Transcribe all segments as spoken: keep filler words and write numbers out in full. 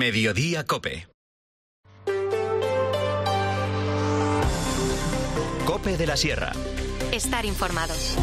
Mediodía COPE. COPE de la Sierra. Estar informados.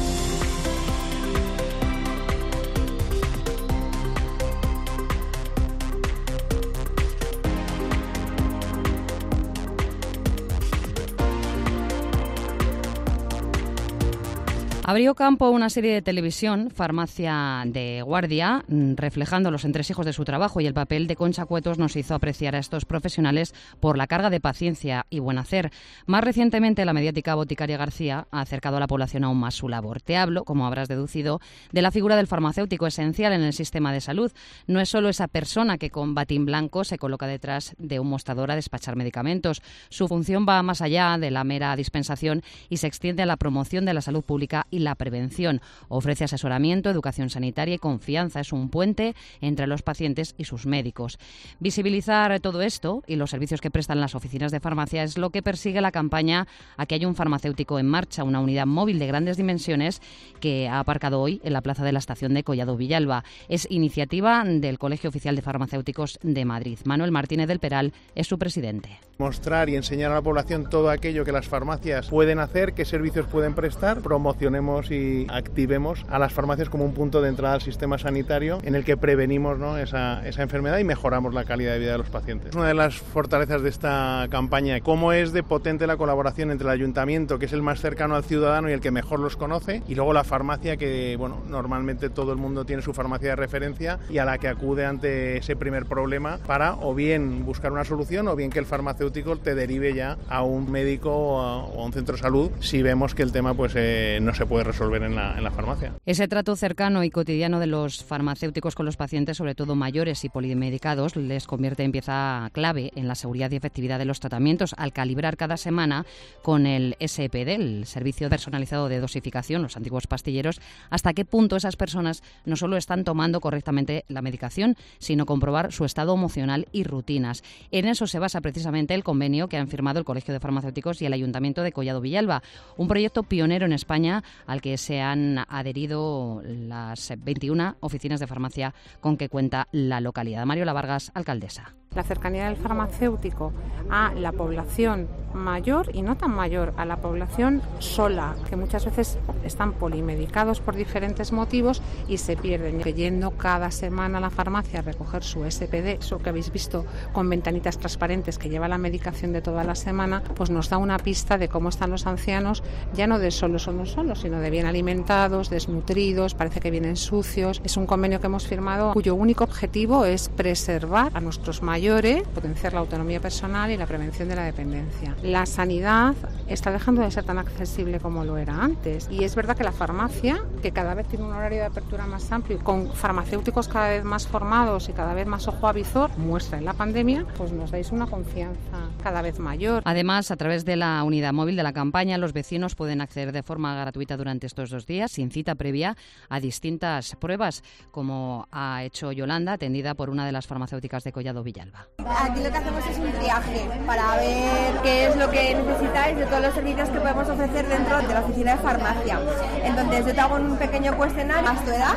Abrió campo una serie de televisión, Farmacia de Guardia, reflejando los entresijos de su trabajo, y el papel de Concha Cuetos nos hizo apreciar a estos profesionales por la carga de paciencia y buen hacer. Más recientemente, la mediática Boticaria García ha acercado a la población aún más su labor. Te hablo, como habrás deducido, de la figura del farmacéutico, esencial en el sistema de salud. No es solo esa persona que con batín blanco se coloca detrás de un mostrador a despachar medicamentos. Su función va más allá de la mera dispensación y se extiende a la promoción de la salud pública y la prevención. Ofrece asesoramiento, educación sanitaria y confianza. Es un puente entre los pacientes y sus médicos. Visibilizar todo esto y los servicios que prestan las oficinas de farmacia es lo que persigue la campaña Aquí hay un farmacéutico en marcha, una unidad móvil de grandes dimensiones que ha aparcado hoy en la plaza de la estación de Collado Villalba. Es iniciativa del Colegio Oficial de Farmacéuticos de Madrid. Manuel Martínez del Peral es su presidente. Mostrar y enseñar a la población todo aquello que las farmacias pueden hacer, qué servicios pueden prestar, promocionemos y activemos a las farmacias como un punto de entrada al sistema sanitario en el que prevenimos, ¿no?, esa, esa enfermedad y mejoramos la calidad de vida de los pacientes. Una de las fortalezas de esta campaña, cómo es de potente la colaboración entre el ayuntamiento, que es el más cercano al ciudadano y el que mejor los conoce, y luego la farmacia, que bueno, normalmente todo el mundo tiene su farmacia de referencia y a la que acude ante ese primer problema para o bien buscar una solución o bien que el farmacéutico te derive ya a un médico o a, o a un centro de salud si vemos que el tema pues eh, no se puede resolver en la, en la farmacia. Ese trato cercano y cotidiano de los farmacéuticos con los pacientes, sobre todo mayores y polimedicados, les convierte en pieza clave en la seguridad y efectividad de los tratamientos al calibrar cada semana con el S P D, el Servicio Personalizado de Dosificación, los antiguos pastilleros, hasta qué punto esas personas no solo están tomando correctamente la medicación, sino comprobar su estado emocional y rutinas. En eso se basa precisamente el convenio que han firmado el Colegio de Farmacéuticos y el Ayuntamiento de Collado Villalba, un proyecto pionero en España al que se han adherido las veintiuna oficinas de farmacia con que cuenta la localidad. Mariola Vargas, alcaldesa. La cercanía del farmacéutico a la población mayor y no tan mayor, a la población sola, que muchas veces están polimedicados por diferentes motivos y se pierden. Que yendo cada semana a la farmacia a recoger su S P D, eso que habéis visto con ventanitas transparentes que lleva la medicación de toda la semana, pues nos da una pista de cómo están los ancianos, ya no de solo solos solos, sino de bien alimentados, desnutridos, parece que vienen sucios. Es un convenio que hemos firmado cuyo único objetivo es preservar a nuestros mayores, potenciar la autonomía personal y la prevención de la dependencia. La sanidad está dejando de ser tan accesible como lo era antes, y es verdad que la farmacia, que cada vez tiene un horario de apertura más amplio, con farmacéuticos cada vez más formados y cada vez más ojo a visor, muestra en la pandemia, pues nos dais una confianza cada vez mayor. Además, a través de la unidad móvil de la campaña, los vecinos pueden acceder de forma gratuita durante estos dos días, sin cita previa, a distintas pruebas, como ha hecho Yolanda, atendida por una de las farmacéuticas de Collado Villalba. Aquí lo que hacemos es un triaje para ver qué es lo que necesitáis de todos los servicios que podemos ofrecer dentro de la oficina de farmacia. Entonces yo te hago un pequeño cuestionario. ¿Más tu edad?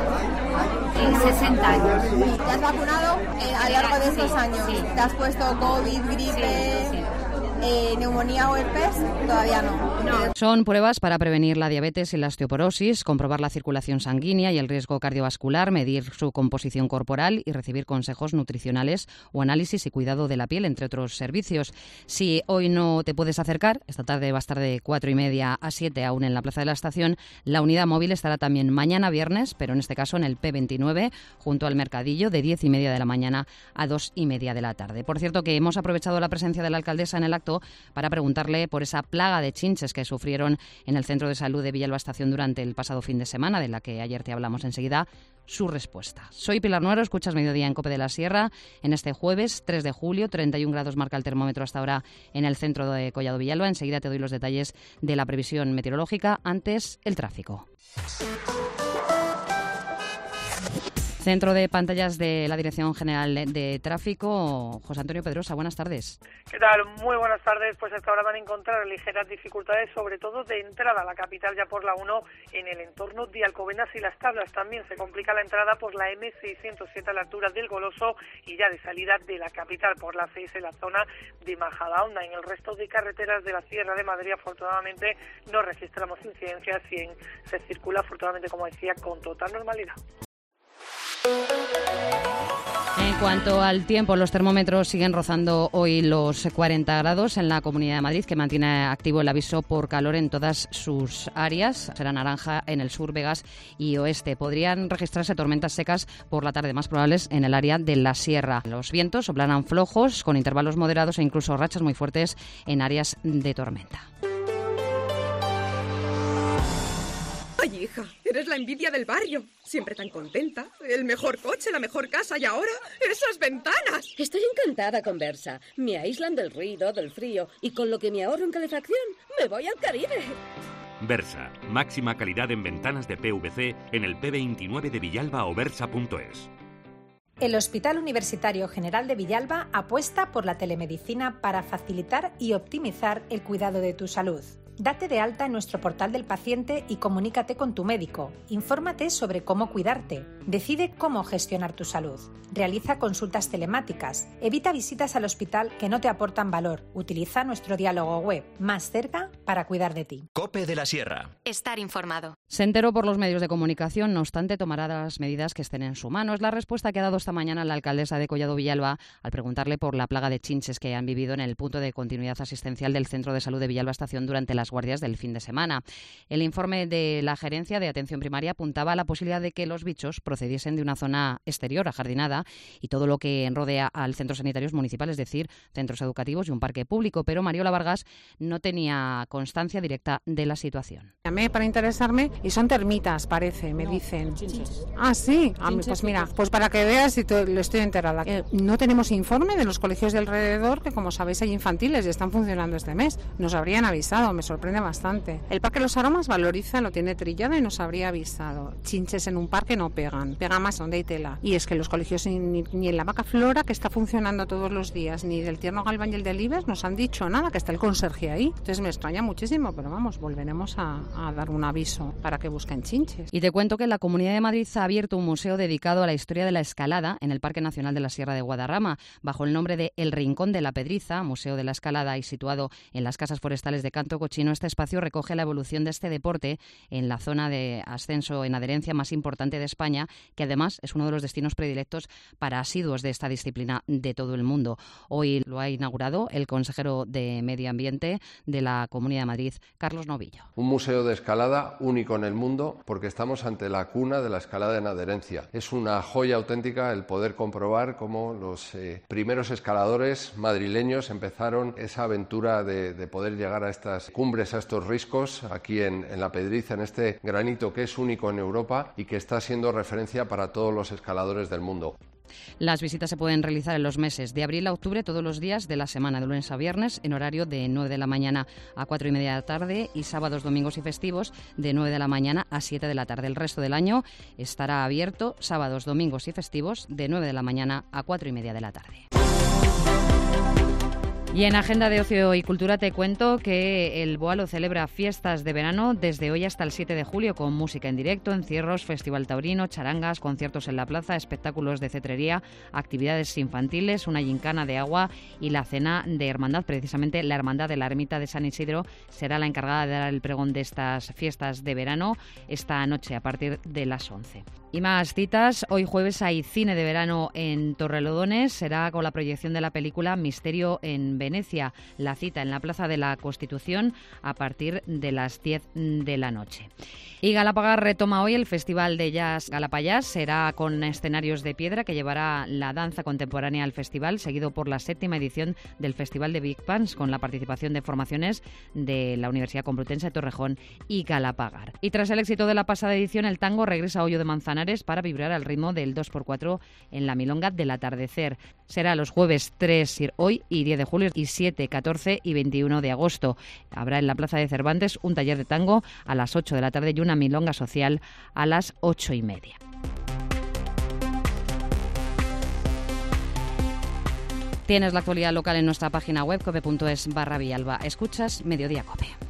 sesenta años. ¿Te has vacunado eh, a lo largo de estos años? Sí. ¿Te has puesto COVID, gripe, sí, sí. Eh, neumonía o herpes? Todavía no. No. Son pruebas para prevenir la diabetes y la osteoporosis, comprobar la circulación sanguínea y el riesgo cardiovascular, medir su composición corporal y recibir consejos nutricionales o análisis y cuidado de la piel, entre otros servicios. Si hoy no te puedes acercar, esta tarde va a estar de cuatro y media a siete aún en la Plaza de la Estación, la unidad móvil estará también mañana viernes, pero en este caso en el P veintinueve, junto al Mercadillo, de diez y media de la mañana a dos y media de la tarde. Por cierto, que hemos aprovechado la presencia de la alcaldesa en el acto para preguntarle por esa plaga de chinches que sufrieron en el Centro de Salud de Villalba Estación durante el pasado fin de semana, de la que ayer te hablamos enseguida, su respuesta. Soy Pilar Nuero, escuchas Mediodía en COPE de la Sierra, en este jueves tres de julio, treinta y un grados marca el termómetro hasta ahora en el centro de Collado Villalba. Enseguida te doy los detalles de la previsión meteorológica, antes el tráfico. Centro de pantallas de la Dirección General de Tráfico, José Antonio Pedrosa, buenas tardes. ¿Qué tal? Muy buenas tardes. Pues hasta ahora van a encontrar ligeras dificultades, sobre todo de entrada a la capital ya por la uno en el entorno de Alcobendas y Las Tablas. También se complica la entrada por la eme seiscientos siete a la altura del Goloso y ya de salida de la capital por la seis en la zona de Majadahonda. En el resto de carreteras de la Sierra de Madrid, afortunadamente, no registramos incidencias y en, se circula, afortunadamente, como decía, con total normalidad. En cuanto al tiempo, los termómetros siguen rozando hoy los cuarenta grados en la Comunidad de Madrid, que mantiene activo el aviso por calor en todas sus áreas. Será naranja en el sur, Vegas y oeste. Podrían registrarse tormentas secas por la tarde, más probables en el área de la Sierra. Los vientos soplarán flojos, con intervalos moderados e incluso rachas muy fuertes en áreas de tormenta. Ay, hija, eres la envidia del barrio. Siempre tan contenta. El mejor coche, la mejor casa y ahora esas ventanas. Estoy encantada con Versa. Me aíslan del ruido, del frío y con lo que me ahorro en calefacción, me voy al Caribe. Versa, máxima calidad en ventanas de P V C en el P veintinueve de Villalba o versa punto es. El Hospital Universitario General de Villalba apuesta por la telemedicina para facilitar y optimizar el cuidado de tu salud. Date de alta en nuestro portal del paciente y comunícate con tu médico. Infórmate sobre cómo cuidarte. Decide cómo gestionar tu salud. Realiza consultas telemáticas. Evita visitas al hospital que no te aportan valor. Utiliza nuestro diálogo web, más cerca para cuidar de ti. COPE de la Sierra. Estar informado. Se enteró por los medios de comunicación, no obstante, tomará las medidas que estén en su mano. Es la respuesta que ha dado esta mañana la alcaldesa de Collado Villalba al preguntarle por la plaga de chinches que han vivido en el punto de continuidad asistencial del Centro de Salud de Villalba Estación durante las guardias del fin de semana. El informe de la Gerencia de Atención Primaria apuntaba a la posibilidad de que los bichos procediesen de una zona exterior, ajardinada, y todo lo que rodea al centro sanitario municipal, es decir, centros educativos y un parque público, pero Mariola Vargas no tenía constancia directa de la situación. Llamé para interesarme y son termitas, parece, me no, dicen. Chinches. Ah, sí, ah, pues mira, pues para que veas si te, lo estoy enterada. Eh, no tenemos informe de los colegios de alrededor, que como sabéis hay infantiles y están funcionando este mes. Nos habrían avisado, me sorprende bastante. El Parque Los Aromas valoriza, lo tiene trillado y nos habría avisado. Chinches en un parque no pegan, pega más donde hay tela. Y es que los colegios ni, ni en la Vaca Flora, que está funcionando todos los días, ni del Tierno Galván y el del Iber nos han dicho nada, que está el conserje ahí. Entonces me extraña muchísimo, pero vamos, volveremos a, a dar un aviso para que busquen chinches. Y te cuento que la Comunidad de Madrid ha abierto un museo dedicado a la historia de la escalada en el Parque Nacional de la Sierra de Guadarrama, bajo el nombre de El Rincón de la Pedriza, Museo de la Escalada, y situado en las casas forestales de Canto Cochino. Este espacio recoge la evolución de este deporte en la zona de ascenso en adherencia más importante de España, que además es uno de los destinos predilectos para asiduos de esta disciplina de todo el mundo. Hoy lo ha inaugurado el consejero de Medio Ambiente de la Comunidad de Madrid, Carlos Novillo. Un museo de escalada único en el mundo, porque estamos ante la cuna de la escalada en adherencia. Es una joya auténtica el poder comprobar cómo los eh, primeros escaladores madrileños empezaron esa aventura de, de poder llegar a estas cumbres, a estos riscos, aquí en, en la Pedriza, en este granito que es único en Europa y que está siendo referencia para todos los escaladores del mundo. Las visitas se pueden realizar en los meses de abril a octubre, todos los días de la semana, de lunes a viernes, en horario de nueve de la mañana a cuatro y media de la tarde, y sábados, domingos y festivos de nueve de la mañana a siete de la tarde. El resto del año estará abierto sábados, domingos y festivos de nueve de la mañana a cuatro y media de la tarde. Y en Agenda de Ocio y Cultura te cuento que el Boalo celebra fiestas de verano desde hoy hasta el siete de julio con música en directo, encierros, festival taurino, charangas, conciertos en la plaza, espectáculos de cetrería, actividades infantiles, una gincana de agua y la cena de hermandad. Precisamente la Hermandad de la Ermita de San Isidro será la encargada de dar el pregón de estas fiestas de verano esta noche a partir de las once. Y más citas. Hoy jueves hay cine de verano en Torrelodones. Será con la proyección de la película Misterio en Venecia. La cita en la Plaza de la Constitución a partir de las diez de la noche. Y Galapagar retoma hoy el Festival de Jazz Galapayás. Será con escenarios de piedra que llevará la danza contemporánea al festival, seguido por la séptima edición del Festival de Big Bands, con la participación de formaciones de la Universidad Complutense de Torrejón y Galapagar. Y tras el éxito de la pasada edición, el tango regresa a Hoyo de Manzanares para vibrar al ritmo del dos por cuatro en la Milonga del Atardecer. Será los jueves tres, hoy y diez de julio, y siete, catorce y veintiuno de agosto. Habrá en la Plaza de Cervantes un taller de tango a las ocho de la tarde y una milonga social a las ocho y media. Tienes la actualidad local en nuestra página web cope punto es barra Villalba. Escuchas Mediodía Cope.